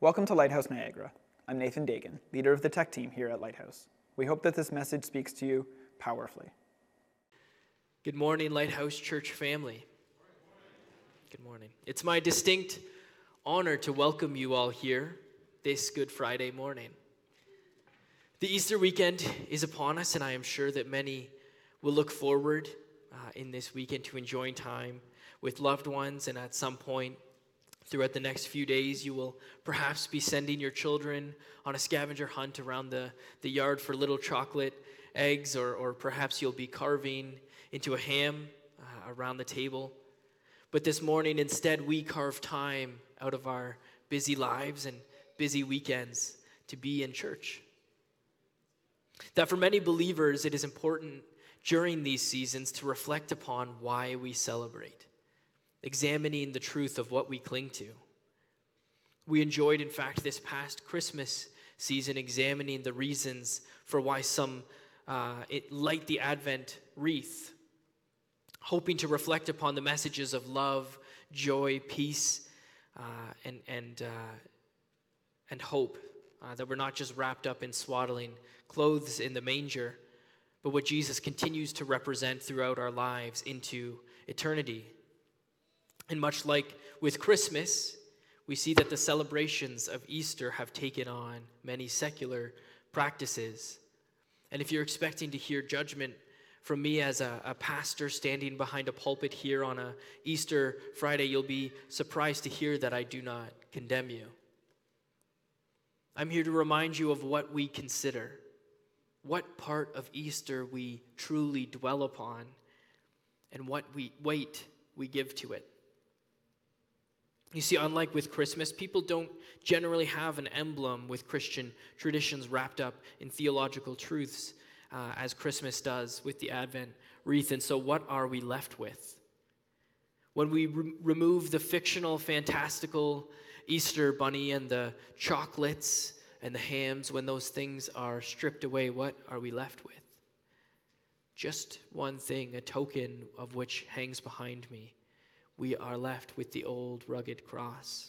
Welcome to Lighthouse Niagara. I'm Nathan Dagan, leader of the tech team here at Lighthouse. We hope that this message speaks to you powerfully. Good morning, Lighthouse Church family. Good morning. It's my distinct honor to welcome you all here this Good Friday morning. The Easter weekend is upon us, and I am sure that many will look forward in this weekend to enjoying time with loved ones, and at some point throughout the next few days, you will perhaps be sending your children on a scavenger hunt around the yard for little chocolate eggs, or perhaps you'll be carving into a ham around the table. But this morning, instead, we carve time out of our busy lives and busy weekends to be in church. That for many believers, it is important during these seasons to reflect upon why we celebrate, examining the truth of what we cling to. We enjoyed, in fact, this past Christmas season examining the reasons for why some light the Advent wreath, hoping to reflect upon the messages of love, joy, peace, and hope, that we're not just wrapped up in swaddling clothes in the manger, but what Jesus continues to represent throughout our lives into eternity. And much like with Christmas, we see that the celebrations of Easter have taken on many secular practices. And if you're expecting to hear judgment from me as a pastor standing behind a pulpit here on a Easter Friday, you'll be surprised to hear that I do not condemn you. I'm here to remind you of what we consider, what part of Easter we truly dwell upon, and what weight we give to it. You see, unlike with Christmas, people don't generally have an emblem with Christian traditions wrapped up in theological truths as Christmas does with the Advent wreath. And so what are we left with? When we remove the fictional, fantastical Easter bunny and the chocolates and the hams, when those things are stripped away, what are we left with? Just one thing, a token of which hangs behind me. We are left with the old rugged cross.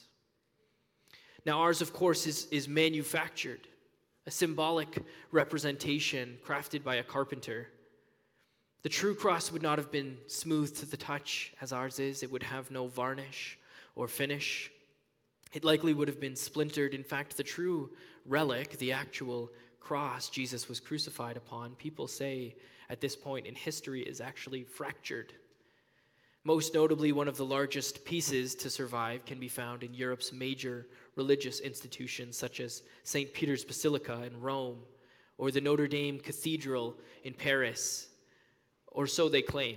Now ours, of course, is manufactured, a symbolic representation crafted by a carpenter. The true cross would not have been smooth to the touch as ours is. It would have no varnish or finish. It likely would have been splintered. In fact, the true relic, the actual cross Jesus was crucified upon, people say at this point in history is actually fractured. Most notably, one of the largest pieces to survive can be found in Europe's major religious institutions such as St. Peter's Basilica in Rome or the Notre Dame Cathedral in Paris, or so they claim.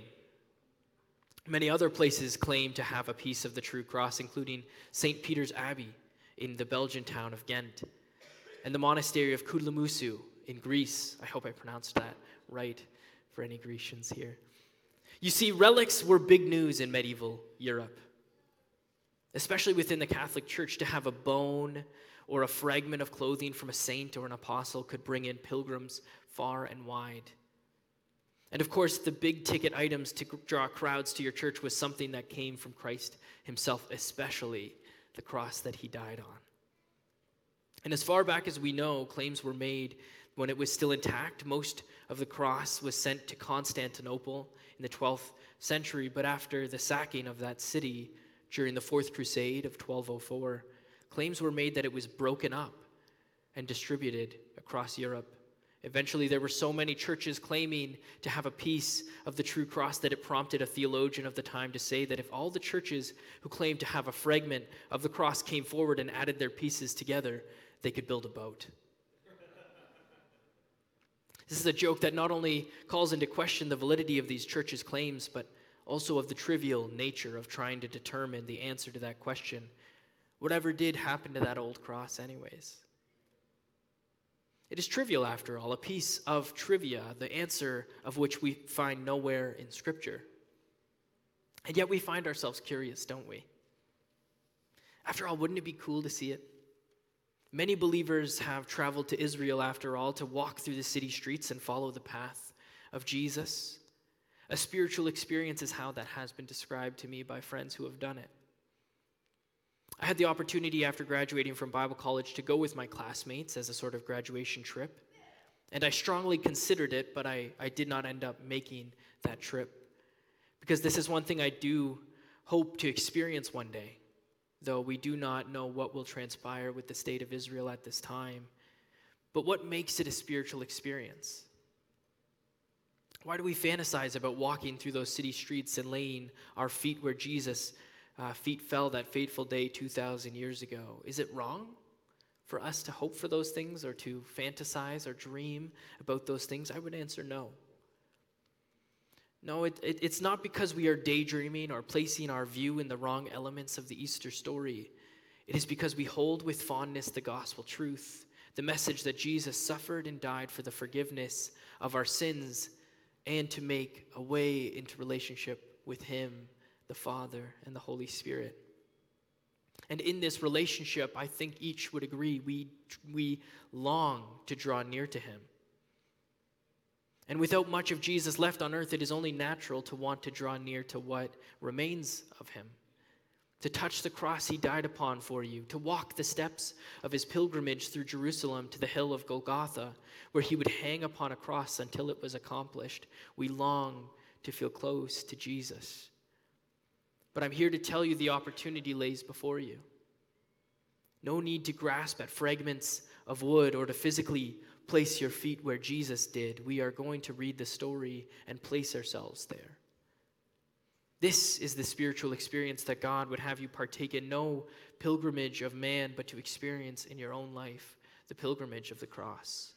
Many other places claim to have a piece of the true cross, including St. Peter's Abbey in the Belgian town of Ghent and the monastery of Kudlamusu in Greece. I hope I pronounced that right for any Grecians here. You see, relics were big news in medieval Europe, especially within the Catholic Church. To have a bone or a fragment of clothing from a saint or an apostle could bring in pilgrims far and wide. And of course, the big ticket items to draw crowds to your church was something that came from Christ himself, especially the cross that he died on. And as far back as we know, claims were made when it was still intact. Most of the cross was sent to Constantinople in the 12th century, but after the sacking of that city during the Fourth Crusade of 1204, claims were made that it was broken up and distributed across Europe. Eventually, there were so many churches claiming to have a piece of the true cross that it prompted a theologian of the time to say that if all the churches who claimed to have a fragment of the cross came forward and added their pieces together, they could build a boat. This is a joke that not only calls into question the validity of these churches' claims, but also of the trivial nature of trying to determine the answer to that question. Whatever did happen to that old cross anyways? It is trivial, after all, a piece of trivia, the answer of which we find nowhere in Scripture. And yet we find ourselves curious, don't we? After all, wouldn't it be cool to see it? Many believers have traveled to Israel, after all, to walk through the city streets and follow the path of Jesus. A spiritual experience is how that has been described to me by friends who have done it. I had the opportunity after graduating from Bible college to go with my classmates as a sort of graduation trip. And I strongly considered it, but I did not end up making that trip. Because this is one thing I do hope to experience one day, though we do not know what will transpire with the state of Israel at this time. But what makes it a spiritual experience? Why do we fantasize about walking through those city streets and laying our feet where Jesus' feet fell that fateful day 2,000 years ago? Is it wrong for us to hope for those things or to fantasize or dream about those things? I would answer no. No, it's not because we are daydreaming or placing our view in the wrong elements of the Easter story. It is because we hold with fondness the gospel truth, the message that Jesus suffered and died for the forgiveness of our sins and to make a way into relationship with Him, the Father, and the Holy Spirit. And in this relationship, I think each would agree, we long to draw near to Him. And without much of Jesus left on earth, it is only natural to want to draw near to what remains of Him, to touch the cross He died upon for you, to walk the steps of His pilgrimage through Jerusalem to the hill of Golgotha, where He would hang upon a cross until it was accomplished. We long to feel close to Jesus. But I'm here to tell you the opportunity lays before you. No need to grasp at fragments of wood or to physically place your feet where Jesus did. We are going to read the story and place ourselves there. This is the spiritual experience that God would have you partake in. No pilgrimage of man, but to experience in your own life the pilgrimage of the cross.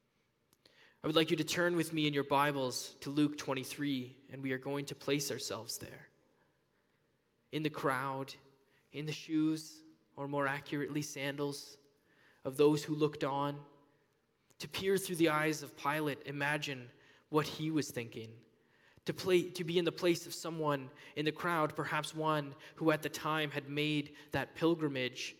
I would like you to turn with me in your Bibles to Luke 23, and we are going to place ourselves there. In the crowd, in the shoes, or more accurately, sandals, of those who looked on. To peer through the eyes of Pilate, imagine what he was thinking. To be in the place of someone in the crowd, perhaps one who at the time had made that pilgrimage,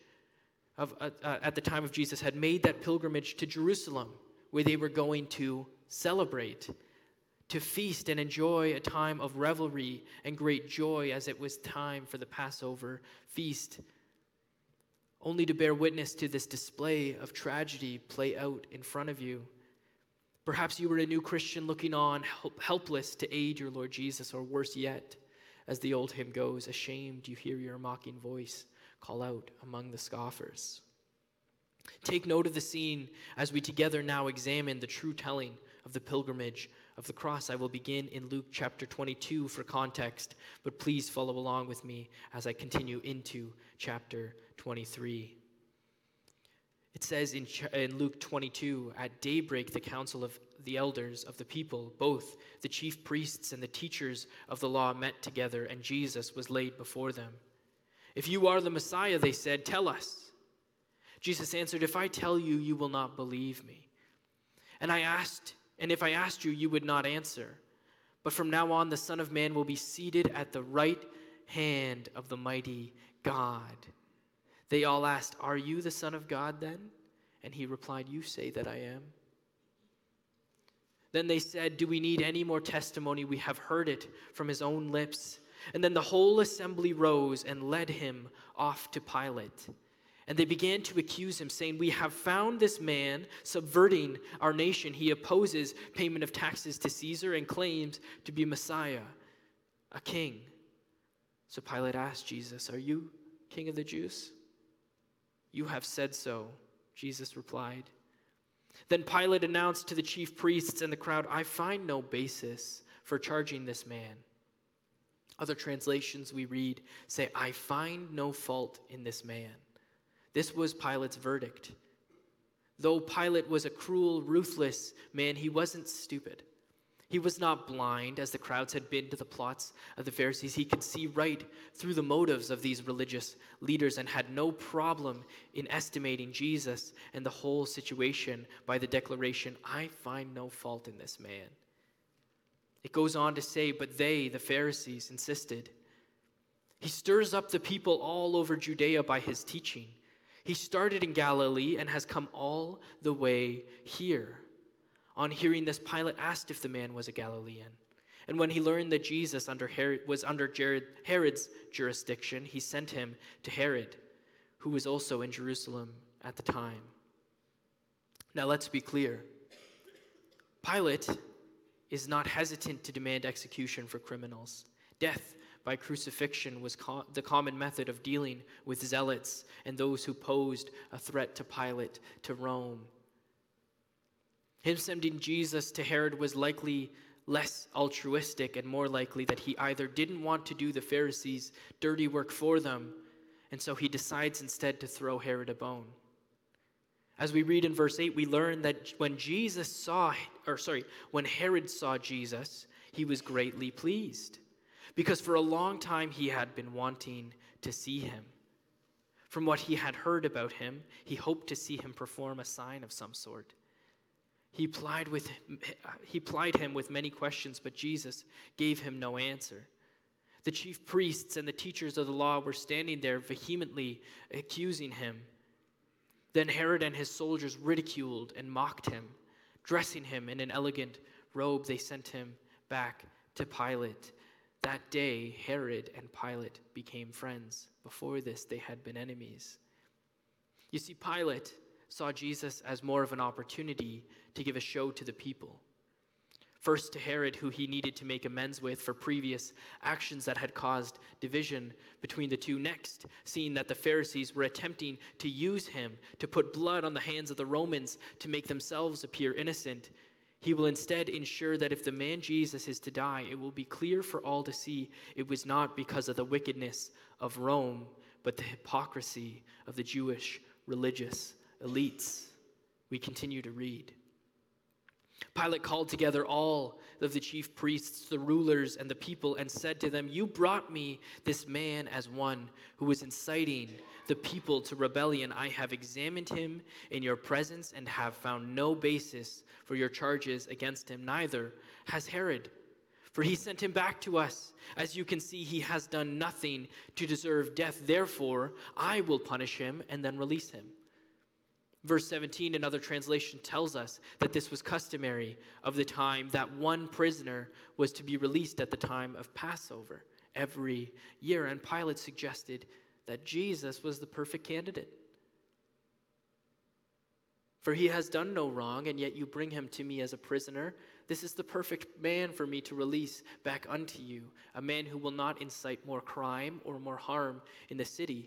at the time of Jesus, had made that pilgrimage to Jerusalem, where they were going to celebrate, to feast and enjoy a time of revelry and great joy as it was time for the Passover feast, only to bear witness to this display of tragedy play out in front of you. Perhaps you were a new Christian looking on, helpless to aid your Lord Jesus, or worse yet, as the old hymn goes, ashamed you hear your mocking voice call out among the scoffers. Take note of the scene as we together now examine the true telling of the pilgrimage of the cross. I will begin in Luke chapter 22 for context, but please follow along with me as I continue into chapter 23. It says in Luke 22, at daybreak the council of the elders of the people, both the chief priests and the teachers of the law, met together, and Jesus was laid before them. If you are the Messiah, they said, tell us. Jesus answered, if I tell you, you will not believe me. And if I asked you, you would not answer. But from now on, the Son of Man will be seated at the right hand of the mighty God. They all asked, are you the Son of God then? And he replied, you say that I am. Then they said, do we need any more testimony? We have heard it from his own lips. And then the whole assembly rose and led him off to Pilate. And they began to accuse him, saying, we have found this man subverting our nation. He opposes payment of taxes to Caesar and claims to be Messiah, a king. So Pilate asked Jesus, are you king of the Jews? You have said so, Jesus replied. Then Pilate announced to the chief priests and the crowd, I find no basis for charging this man. Other translations we read say, I find no fault in this man. This was Pilate's verdict. Though Pilate was a cruel, ruthless man, he wasn't stupid. He was not blind, as the crowds had been to the plots of the Pharisees. He could see right through the motives of these religious leaders and had no problem in estimating Jesus and the whole situation by the declaration, I find no fault in this man. It goes on to say, but they, the Pharisees, insisted. He stirs up the people all over Judea by his teaching. He started in Galilee and has come all the way here. On hearing this, Pilate asked if the man was a Galilean. And when he learned that Jesus was under Herod's jurisdiction, he sent him to Herod. who was also in Jerusalem at the time. Now let's be clear. Pilate is not hesitant to demand execution for criminals. Death by crucifixion was the common method of dealing with zealots and those who posed a threat to Pilate, to Rome. Him sending Jesus to Herod was likely less altruistic and more likely that he either didn't want to do the Pharisees' dirty work for them, and so he decides instead to throw Herod a bone. As we read in verse 8, we learn that when Herod saw Jesus, he was greatly pleased, because for a long time he had been wanting to see him. From what he had heard about him, he hoped to see him perform a sign of some sort. He plied him with many questions, but Jesus gave him no answer. The chief priests and the teachers of the law were standing there vehemently accusing him. Then Herod and his soldiers ridiculed and mocked him. Dressing him in an elegant robe, they sent him back to Pilate. That day, Herod and Pilate became friends. Before this, they had been enemies. You see, Pilate saw Jesus as more of an opportunity to give a show to the people. First to Herod, who he needed to make amends with for previous actions that had caused division between the two. Next, seeing that the Pharisees were attempting to use him to put blood on the hands of the Romans to make themselves appear innocent, he will instead ensure that if the man Jesus is to die, it will be clear for all to see it was not because of the wickedness of Rome, but the hypocrisy of the Jewish religious elites. We continue to read. Pilate called together all of the chief priests, the rulers, and the people, and said to them, "You brought me this man as one who was inciting the people to rebellion. I have examined him in your presence and have found no basis for your charges against him, neither has Herod. For he sent him back to us. As you can see, he has done nothing to deserve death. Therefore, I will punish him and then release him." Verse 17, another translation, tells us that this was customary of the time that one prisoner was to be released at the time of Passover every year. And Pilate suggested that Jesus was the perfect candidate. "For he has done no wrong, and yet you bring him to me as a prisoner. This is the perfect man for me to release back unto you, a man who will not incite more crime or more harm in the city."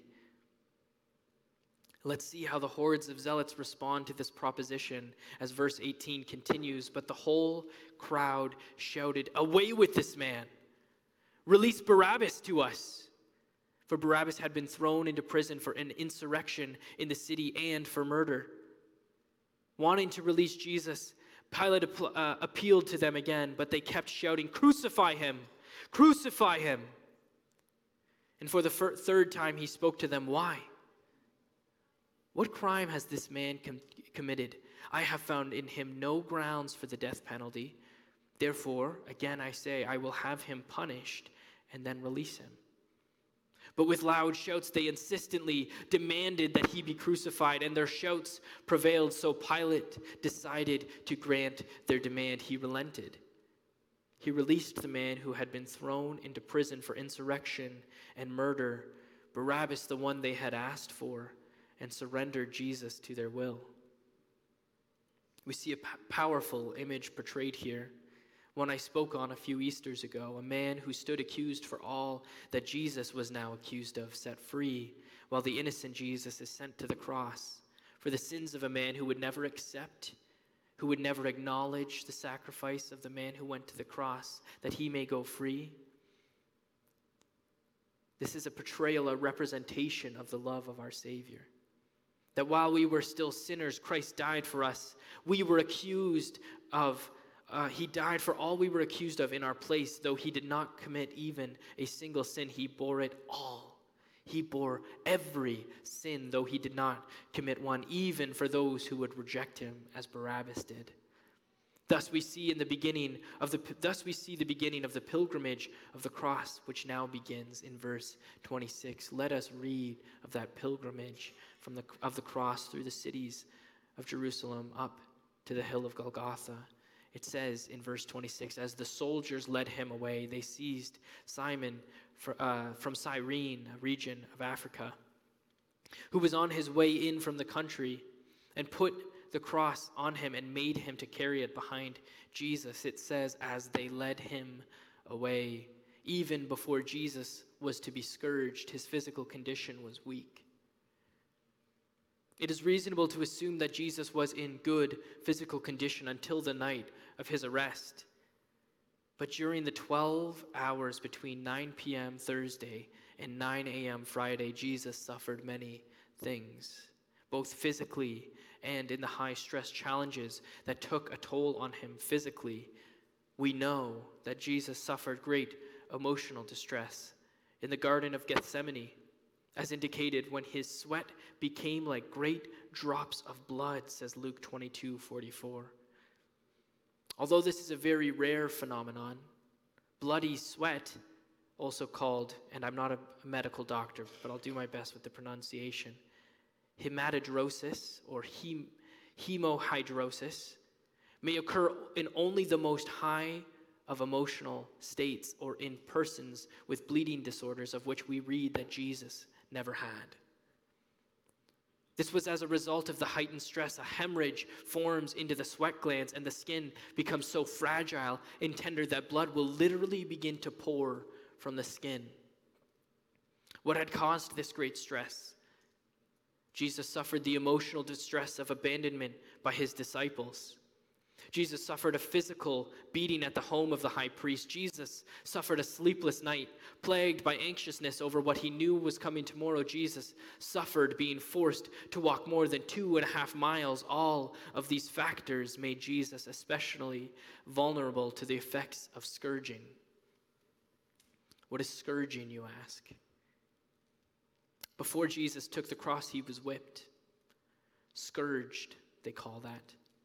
Let's see how the hordes of zealots respond to this proposition as verse 18 continues. But the whole crowd shouted, "Away with this man! Release Barabbas to us!" For Barabbas had been thrown into prison for an insurrection in the city and for murder. Wanting to release Jesus, Pilate appealed to them again, but they kept shouting, "Crucify him! Crucify him!" And for the third time he spoke to them, "Why? What crime has this man committed? I have found in him no grounds for the death penalty. Therefore, again I say, I will have him punished and then release him." But with loud shouts, they insistently demanded that he be crucified, and their shouts prevailed, so Pilate decided to grant their demand. He relented. He released the man who had been thrown into prison for insurrection and murder, Barabbas, the one they had asked for, and surrendered Jesus to their will. We see a powerful image portrayed here, one I spoke on a few Easters ago, a man who stood accused for all that Jesus was now accused of, set free, while the innocent Jesus is sent to the cross for the sins of a man who would never accept, who would never acknowledge the sacrifice of the man who went to the cross, that he may go free. This is a portrayal, a representation of the love of our Savior. That while we were still sinners, Christ died for us. We were accused of, he died for all we were accused of in our place. Though he did not commit even a single sin, he bore it all. He bore every sin, though he did not commit one, even for those who would reject him, as Barabbas did. Thus we see the beginning of the pilgrimage of the cross, which now begins in verse 26. Let us read of that pilgrimage of the cross through the cities of Jerusalem up to the hill of Golgotha. It says in verse 26, "As the soldiers led him away, they seized Simon from Cyrene, a region of Africa, who was on his way in from the country, and put the cross on him and made him to carry it behind Jesus. It says, as they led him away, even before Jesus was to be scourged, his physical condition was weak. It is reasonable to assume that Jesus was in good physical condition until the night of his arrest. But during the 12 hours between 9 p.m. Thursday and 9 a.m. Friday, Jesus suffered many things, both physically and in the high-stress challenges that took a toll on him physically. We know that Jesus suffered great emotional distress in the Garden of Gethsemane, as indicated when his sweat became like great drops of blood, says Luke 22:44. Although this is a very rare phenomenon, bloody sweat, also called, and I'm not a medical doctor, but I'll do my best with the pronunciation, hematidrosis or hemohydrosis, may occur in only the most high of emotional states or in persons with bleeding disorders, of which we read that Jesus never had. This was as a result of the heightened stress. A hemorrhage forms into the sweat glands, and the skin becomes so fragile and tender that blood will literally begin to pour from the skin. What had caused this great stress? Jesus suffered the emotional distress of abandonment by his disciples. Jesus suffered a physical beating at the home of the high priest. Jesus suffered a sleepless night, plagued by anxiousness over what he knew was coming tomorrow. Jesus suffered being forced to walk more than 2.5 miles. All of these factors made Jesus especially vulnerable to the effects of scourging. What is scourging, you ask? Before Jesus took the cross, he was whipped. Scourged, they call that.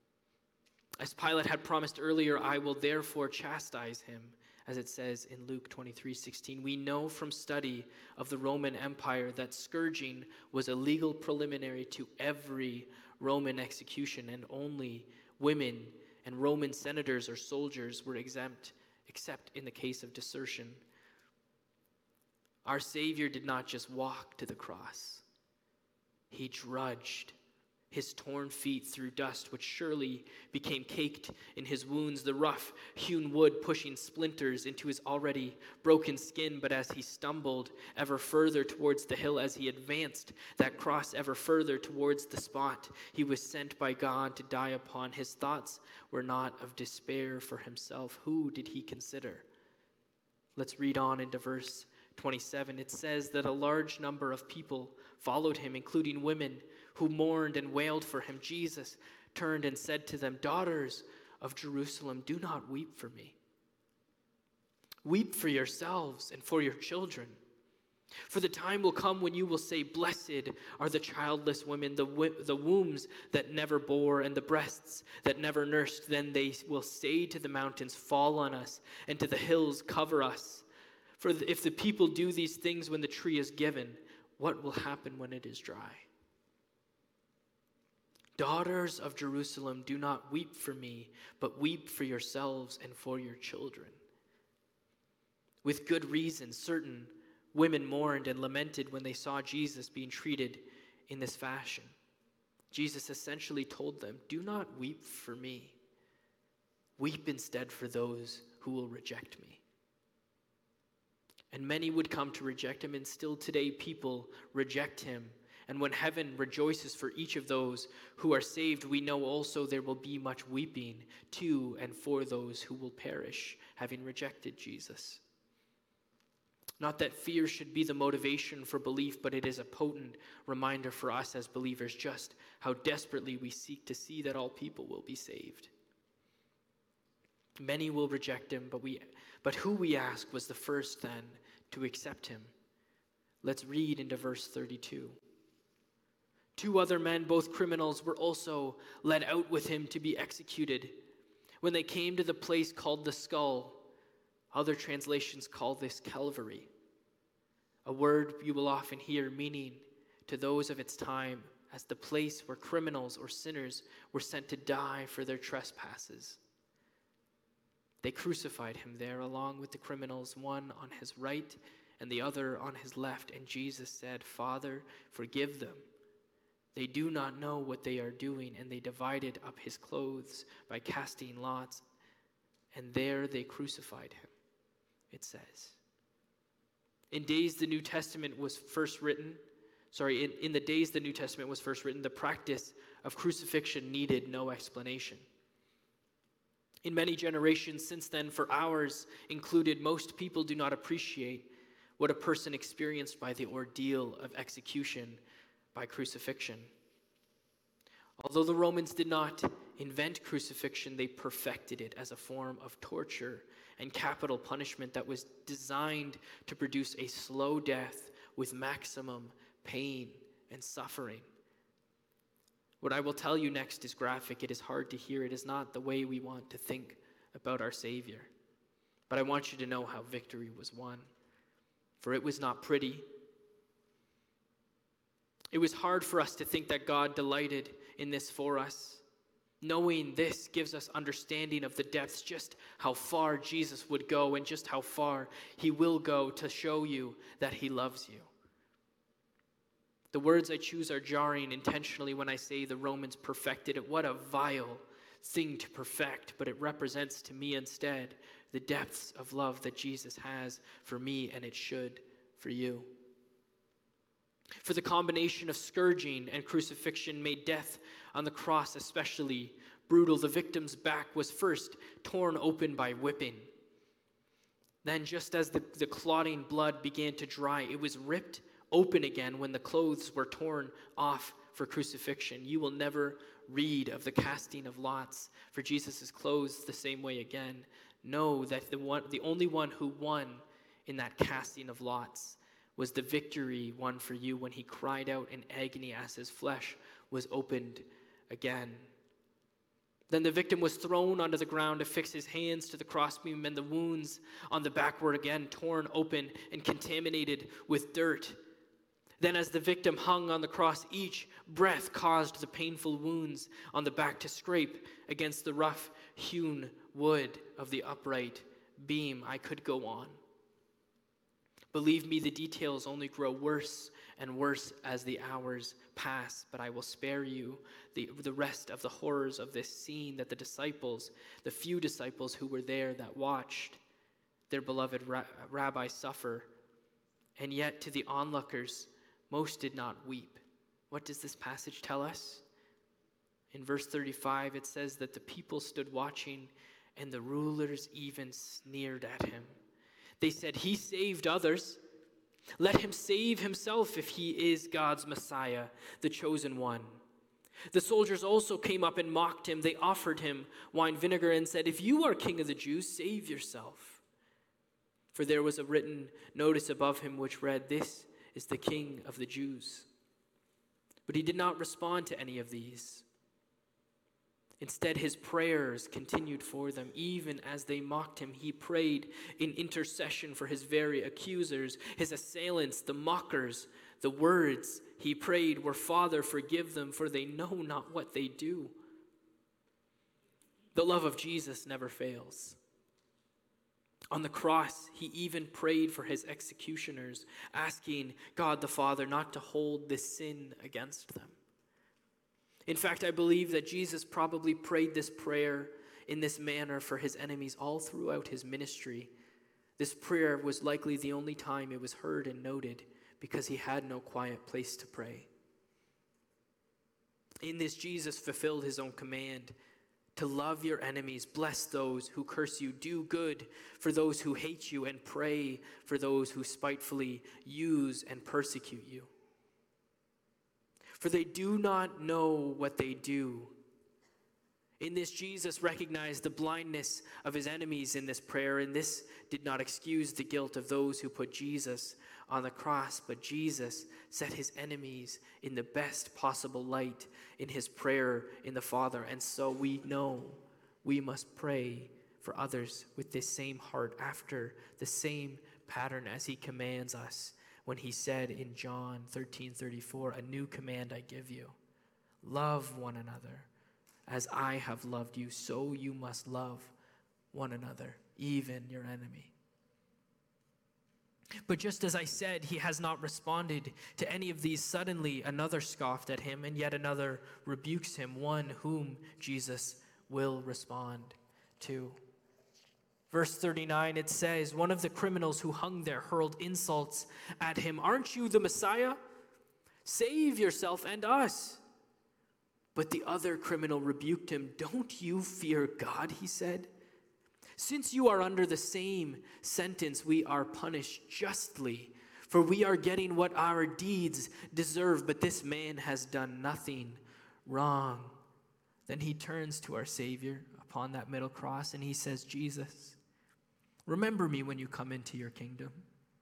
As Pilate had promised earlier, I will therefore chastise him, as it says in Luke 23:16. We know from study of the Roman Empire that scourging was a legal preliminary to every Roman execution, and only women and Roman senators or soldiers were exempt, except in the case of desertion. Our Savior did not just walk to the cross. He drudged his torn feet through dust, which surely became caked in his wounds, the rough hewn wood pushing splinters into his already broken skin. But as he stumbled ever further towards the hill, as he advanced that cross ever further towards the spot he was sent by God to die upon, his thoughts were not of despair for himself. Who did he consider? Let's read on into verse 27. It says that a large number of people followed him, including women who mourned and wailed for him. Jesus turned and said to them, daughters of Jerusalem, do not weep for me. Weep for yourselves and for your children. For the time will come when you will say, blessed are the childless women, the wombs that never bore, and the breasts that never nursed. Then they will say to the mountains, fall on us, and to the hills, cover us. For if the people do these things when the tree is given, what will happen when it is dry? Daughters of Jerusalem, do not weep for me, but weep for yourselves and for your children. With good reason, certain women mourned and lamented when they saw Jesus being treated in this fashion. Jesus essentially told them, do not weep for me. Weep instead for those who will reject me. And many would come to reject him, and still today people reject him. And when heaven rejoices for each of those who are saved, we know also there will be much weeping to and for those who will perish, having rejected Jesus. Not that fear should be the motivation for belief, but it is a potent reminder for us as believers just how desperately we seek to see that all people will be saved. Many will reject him, but who, we ask, was the first then to accept him? Let's read into verse 32. 2 other men, both criminals, were also led out with him to be executed. When they came to the place called the Skull, other translations call this Calvary, a word you will often hear meaning to those of its time as the place where criminals or sinners were sent to die for their trespasses. They crucified him there along with the criminals, one on his right and the other on his left. And Jesus said, "Father, forgive them. They do not know what they are doing." And they divided up his clothes by casting lots, and there they crucified him, it says. In the days the New Testament was first written, the practice of crucifixion needed no explanation. In many generations since then, for ours included, most people do not appreciate what a person experienced by the ordeal of execution by crucifixion. Although the Romans did not invent crucifixion, they perfected it as a form of torture and capital punishment that was designed to produce a slow death with maximum pain and suffering. What I will tell you next is graphic. It is hard to hear. It is not the way we want to think about our Savior. But I want you to know how victory was won. For it was not pretty. It was hard for us to think that God delighted in this for us. Knowing this gives us understanding of the depths, just how far Jesus would go and just how far he will go to show you that he loves you. The words I choose are jarring intentionally when I say the Romans perfected it. What a vile thing to perfect, but it represents to me instead the depths of love that Jesus has for me, and it should for you. For the combination of scourging and crucifixion made death on the cross especially brutal. The victim's back was first torn open by whipping. Then, just as the clotting blood began to dry, it was ripped open again when the clothes were torn off for crucifixion. You will never read of the casting of lots for Jesus' clothes the same way again. Know that the only one who won in that casting of lots was the victory won for you when he cried out in agony as his flesh was opened again. Then the victim was thrown onto the ground to fix his hands to the crossbeam, and the wounds on the back were again torn open and contaminated with dirt. Then as the victim hung on the cross, each breath caused the painful wounds on the back to scrape against the rough-hewn wood of the upright beam. I could go on. Believe me, the details only grow worse and worse as the hours pass, but I will spare you the rest of the horrors of this scene that the few disciples who were there that watched their beloved rabbi suffer, and yet to the onlookers, most did not weep. What does this passage tell us? In verse 35, it says that the people stood watching, and the rulers even sneered at him. They said, "He saved others. Let him save himself if he is God's Messiah, the chosen one." The soldiers also came up and mocked him. They offered him wine vinegar and said, "If you are king of the Jews, save yourself." For there was a written notice above him which read, "This is the King of the Jews." But he did not respond to any of these. Instead, his prayers continued for them. Even as they mocked him, he prayed in intercession for his very accusers, his assailants, the mockers. The words he prayed were, "Father, forgive them, for they know not what they do." The love of Jesus never fails. On the cross, he even prayed for his executioners, asking God the Father not to hold this sin against them. In fact, I believe that Jesus probably prayed this prayer in this manner for his enemies all throughout his ministry. This prayer was likely the only time it was heard and noted because he had no quiet place to pray. In this, Jesus fulfilled his own command to love your enemies, bless those who curse you, do good for those who hate you, and pray for those who spitefully use and persecute you. For they do not know what they do. In this, Jesus recognized the blindness of his enemies in this prayer, and this did not excuse the guilt of those who put Jesus on the cross, but Jesus set his enemies in the best possible light in his prayer in the Father. And so we know we must pray for others with this same heart, after the same pattern as he commands us when he said in John 13:34, "A new command I give you, love one another. As I have loved you, so you must love one another, even your enemy." But just as I said, he has not responded to any of these. Suddenly, another scoffed at him, and yet another rebukes him, one whom Jesus will respond to. Verse 39, it says, one of the criminals who hung there hurled insults at him. Aren't you the Messiah? Save yourself and us. But the other criminal rebuked him. Don't you fear God, he said. Since you are under the same sentence, we are punished justly, for we are getting what our deeds deserve, but this man has done nothing wrong. Then he turns to our Savior upon that middle cross, and he says, Jesus, remember me when you come into your kingdom.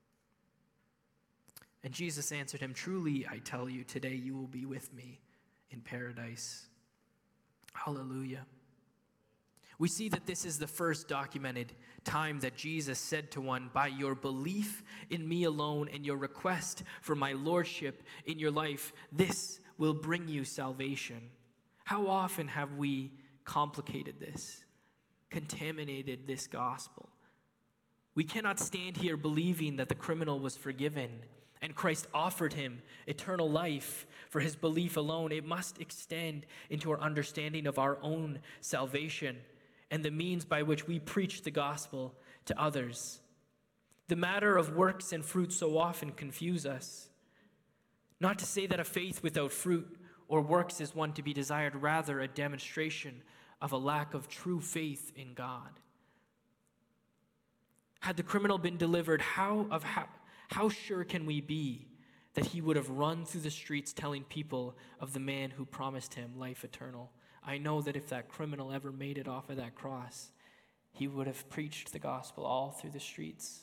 And Jesus answered him, truly, I tell you, today you will be with me in paradise. Hallelujah. We see that this is the first documented time that Jesus said to one, by your belief in me alone and your request for my lordship in your life, this will bring you salvation. How often have we complicated this, contaminated this gospel? We cannot stand here believing that the criminal was forgiven and Christ offered him eternal life for his belief alone. It must extend into our understanding of our own salvation and the means by which we preach the gospel to others. The matter of works and fruit so often confuse us. Not to say that a faith without fruit or works is one to be desired, rather a demonstration of a lack of true faith in God. Had the criminal been delivered, how sure can we be that he would have run through the streets telling people of the man who promised him life eternal? I know that if that criminal ever made it off of that cross, he would have preached the gospel all through the streets.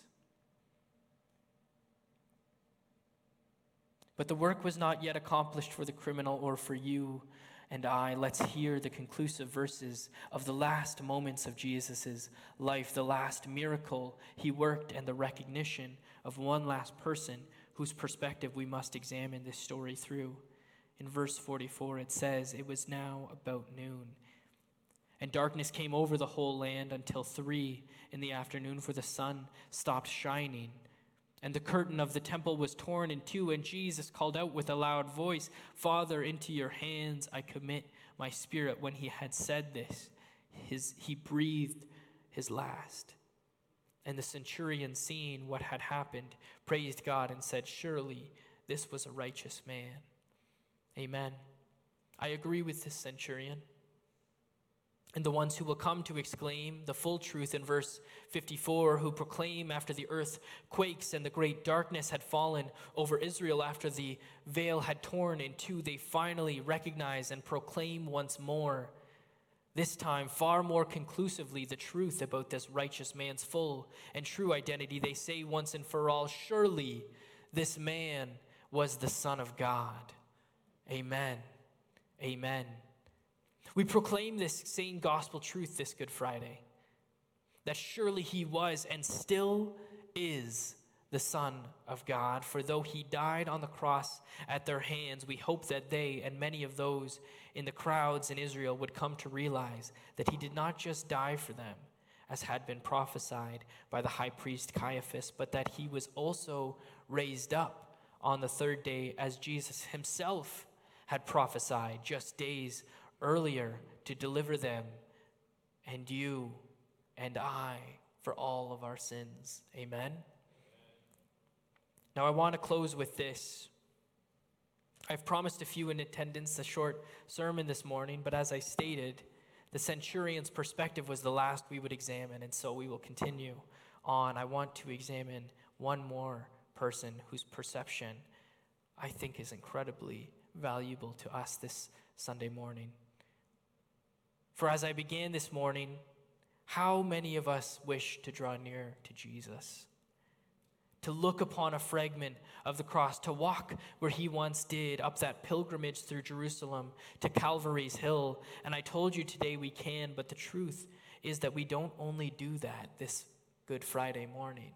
But the work was not yet accomplished for the criminal or for you and I. Let's hear the conclusive verses of the last moments of Jesus' life, the last miracle he worked, and the recognition of one last person whose perspective we must examine this story through. In verse 44, it says, it was now about noon, and darkness came over the whole land until 3 p.m, for the sun stopped shining. And the curtain of the temple was torn in two, and Jesus called out with a loud voice, Father, into your hands I commit my spirit. When he had said this, he breathed his last. And the centurion, seeing what had happened, praised God and said, surely this was a righteous man. Amen. I agree with this centurion and the ones who will come to exclaim the full truth in verse 54, who proclaim after the earth quakes and the great darkness had fallen over Israel, after the veil had torn in two, they finally recognize and proclaim once more, this time far more conclusively, the truth about this righteous man's full and true identity. They say once and for all, surely this man was the Son of God. Amen. Amen. We proclaim this same gospel truth this Good Friday, that surely he was and still is the Son of God. For though he died on the cross at their hands, we hope that they and many of those in the crowds in Israel would come to realize that he did not just die for them, as had been prophesied by the high priest Caiaphas, but that he was also raised up on the third day, as Jesus himself had prophesied just days earlier, to deliver them and you and I for all of our sins. Amen. Now I want to close with this. I've promised a few in attendance a short sermon this morning, but as I stated, the centurion's perspective was the last we would examine, and so we will continue on. I want to examine one more person whose perception I think is incredibly valuable to us this Sunday morning. For as I began this morning, how many of us wish to draw near to Jesus? To look upon a fragment of the cross, to walk where he once did, up that pilgrimage through Jerusalem to Calvary's Hill. And I told you today we can, but the truth is that we don't only do that this Good Friday morning.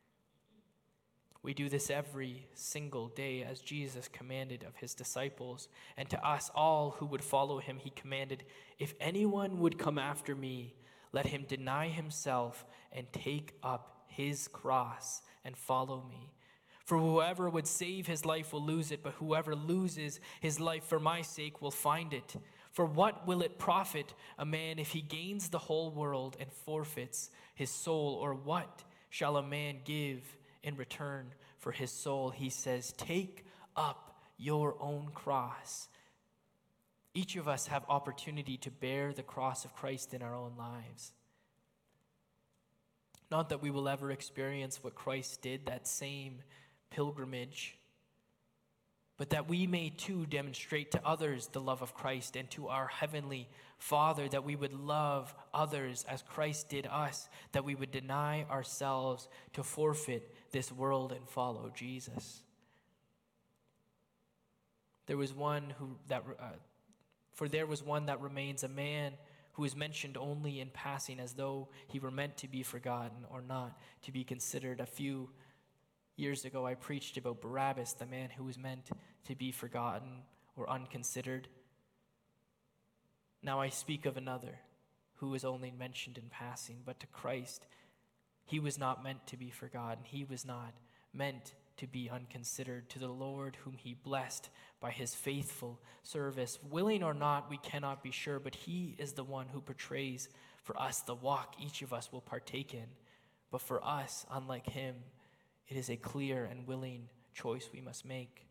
We do this every single day, as Jesus commanded of his disciples, and to us all who would follow him, he commanded, if anyone would come after me, let him deny himself and take up his cross and follow me. For whoever would save his life will lose it, but whoever loses his life for my sake will find it. For what will it profit a man if he gains the whole world and forfeits his soul? Or what shall a man give in return for his soul? He says, take up your own cross. Each of us have opportunity to bear the cross of Christ in our own lives. Not that we will ever experience what Christ did, that same pilgrimage, but that we may too demonstrate to others the love of Christ, and to our heavenly Father that we would love others as Christ did us, that we would deny ourselves to forfeit this world and follow Jesus. There was one that remains, a man who is mentioned only in passing, as though he were meant to be forgotten or not to be considered. A few years ago, I preached about Barabbas, the man who was meant to be forgotten or unconsidered. Now I speak of another who is only mentioned in passing, but to Christ, he was not meant to be forgotten. He was not meant to be unconsidered. To the Lord whom he blessed by his faithful service, willing or not, we cannot be sure, but he is the one who portrays for us the walk each of us will partake in. But for us, unlike him, it is a clear and willing choice we must make.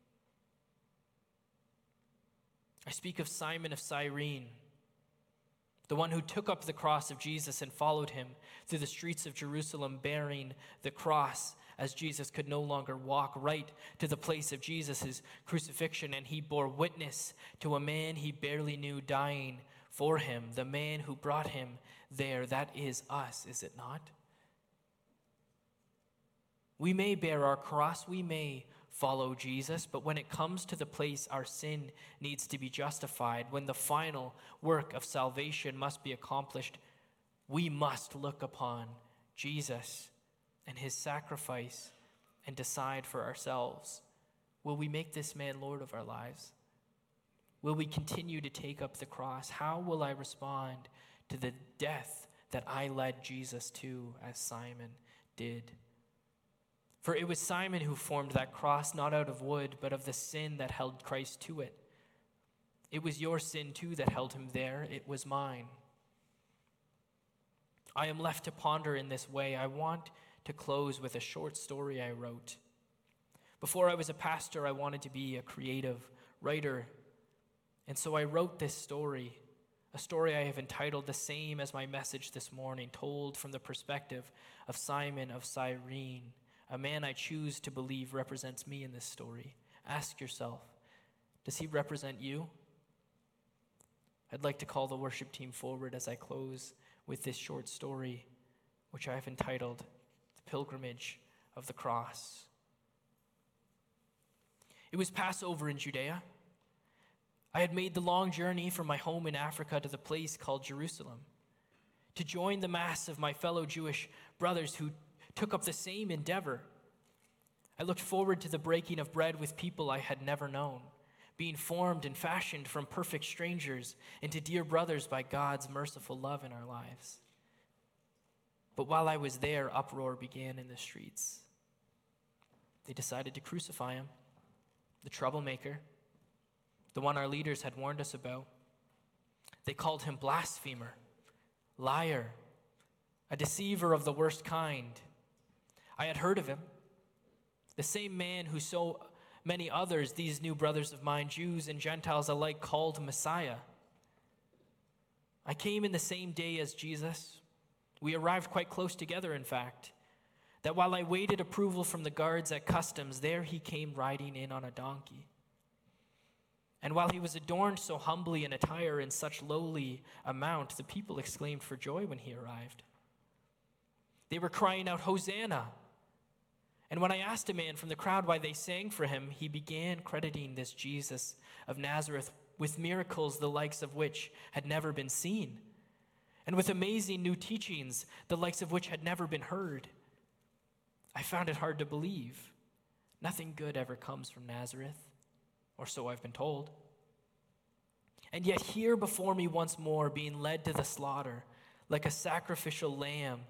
I speak of Simon of Cyrene, the one who took up the cross of Jesus and followed him through the streets of Jerusalem bearing the cross, as Jesus could no longer walk right to the place of Jesus' crucifixion, and he bore witness to a man he barely knew dying for him, the man who brought him there. That is us, is it not? We may bear our cross, we may follow Jesus, but when it comes to the place our sin needs to be justified, when the final work of salvation must be accomplished, we must look upon Jesus and his sacrifice and decide for ourselves. Will we make this man Lord of our lives? Will we continue to take up the cross? How will I respond to the death that I led Jesus to, as Simon did? For it was Simon who formed that cross, not out of wood, but of the sin that held Christ to it. It was your sin too that held him there. It was mine. I am left to ponder in this way. I want to close with a short story I wrote. Before I was a pastor, I wanted to be a creative writer. And so I wrote this story, a story I have entitled the same as my message this morning, told from the perspective of Simon of Cyrene, a man I choose to believe represents me in this story. Ask yourself, does he represent you? I'd like to call the worship team forward as I close with this short story, which I have entitled The Pilgrimage of the Cross. It was Passover in Judea. I had made the long journey from my home in Africa to the place called Jerusalem to join the mass of my fellow Jewish brothers who took up the same endeavor. I looked forward to the breaking of bread with people I had never known, being formed and fashioned from perfect strangers into dear brothers by God's merciful love in our lives. But while I was there, uproar began in the streets. They decided to crucify him, the troublemaker, the one our leaders had warned us about. They called him blasphemer, liar, a deceiver of the worst kind. I had heard of him, the same man who so many others, these new brothers of mine, Jews and Gentiles alike, called Messiah. I came in the same day as Jesus. We arrived quite close together, in fact, that while I waited approval from the guards at customs, there he came riding in on a donkey. And while he was adorned so humbly in attire in such lowly amount, the people exclaimed for joy when he arrived. They were crying out, Hosanna! And when I asked a man from the crowd why they sang for him, he began crediting this Jesus of Nazareth with miracles the likes of which had never been seen, and with amazing new teachings the likes of which had never been heard. I found it hard to believe. Nothing good ever comes from Nazareth, or so I've been told. And yet here before me once more, being led to the slaughter, like a sacrificial lamb,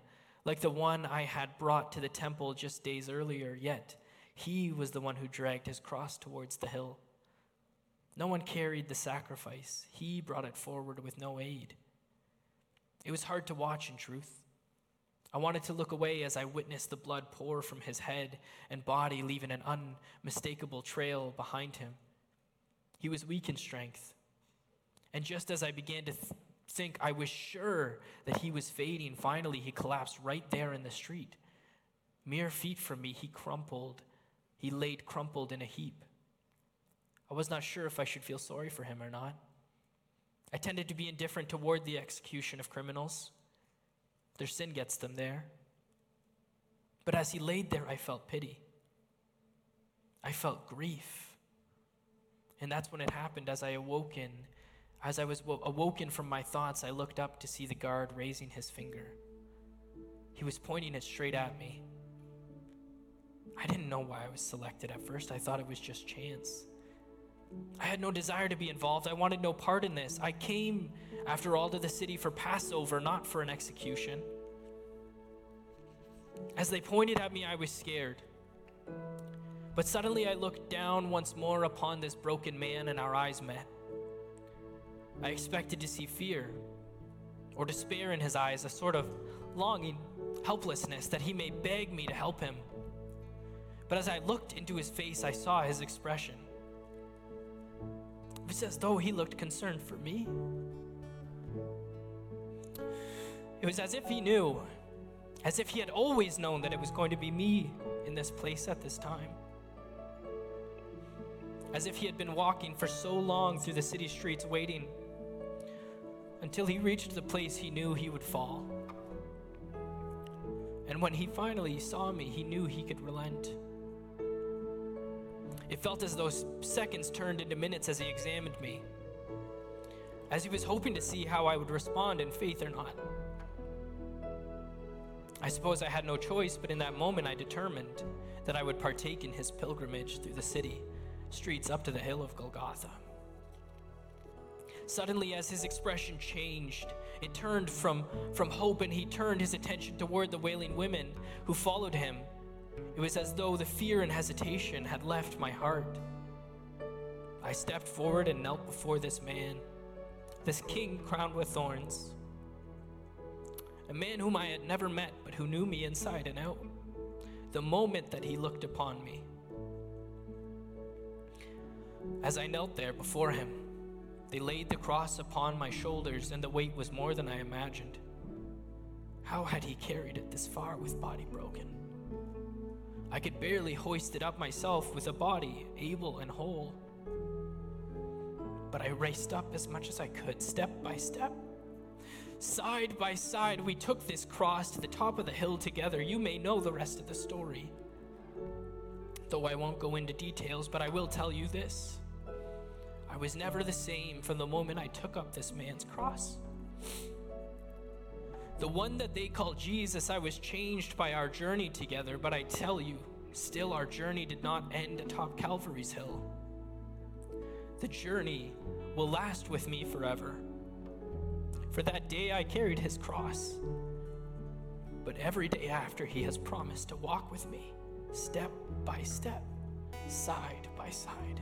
like the one I had brought to the temple just days earlier, yet he was the one who dragged his cross towards the hill. No one carried the sacrifice. He brought it forward with no aid. It was hard to watch in truth. I wanted to look away as I witnessed the blood pour from his head and body, leaving an unmistakable trail behind him. He was weak in strength. And just as I began to think I was sure that he was fading, finally he collapsed right there in the street. Mere feet from me, he laid crumpled in a heap. I was not sure if I should feel sorry for him or not. I tended to be indifferent toward the execution of criminals. Their sin gets them there. But as he laid there, I felt pity. I felt grief. And that's when it happened. As I was awoken from my thoughts, I looked up to see the guard raising his finger. He was pointing it straight at me. I didn't know why I was selected at first. I thought it was just chance. I had no desire to be involved. I wanted no part in this. I came, after all, to the city for Passover, not for an execution. As they pointed at me, I was scared. But suddenly I looked down once more upon this broken man, and our eyes met. I expected to see fear or despair in his eyes, a sort of longing, helplessness, that he may beg me to help him. But as I looked into his face, I saw his expression. It was as though he looked concerned for me. It was as if he knew, as if he had always known that it was going to be me in this place at this time. As if he had been walking for so long through the city streets waiting until he reached the place he knew he would fall. And when he finally saw me, he knew he could relent. It felt as though seconds turned into minutes as he examined me, as he was hoping to see how I would respond in faith or not. I suppose I had no choice, but in that moment I determined that I would partake in his pilgrimage through the city streets up to the hill of Golgotha. Suddenly, as his expression changed, it turned from hope, and he turned his attention toward the wailing women who followed him. It was as though the fear and hesitation had left my heart. I stepped forward and knelt before this man, this king crowned with thorns, a man whom I had never met, but who knew me inside and out. The moment that he looked upon me, as I knelt there before him, they laid the cross upon my shoulders, and the weight was more than I imagined. How had he carried it this far with body broken? I could barely hoist it up myself with a body able and whole. But I raced up as much as I could, step by step. Side by side, we took this cross to the top of the hill together. You may know the rest of the story, though I won't go into details, but I will tell you this. I was never the same from the moment I took up this man's cross. The one that they call Jesus, I was changed by our journey together, but I tell you, still our journey did not end atop Calvary's hill. The journey will last with me forever. For that day I carried his cross, but every day after he has promised to walk with me, step by step, side by side.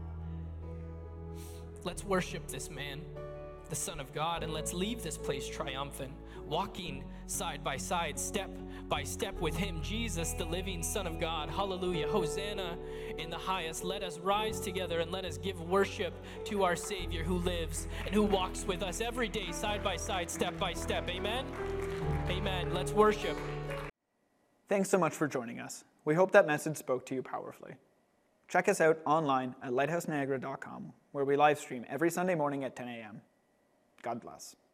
Let's worship this man, the Son of God, and let's leave this place triumphant, walking side by side, step by step with him, Jesus, the living Son of God. Hallelujah. Hosanna in the highest. Let us rise together and let us give worship to our Savior who lives and who walks with us every day, side by side, step by step. Amen? Amen. Let's worship. Thanks so much for joining us. We hope that message spoke to you powerfully. Check us out online at lighthouseniagara.com, where we live stream every Sunday morning at 10 a.m. God bless.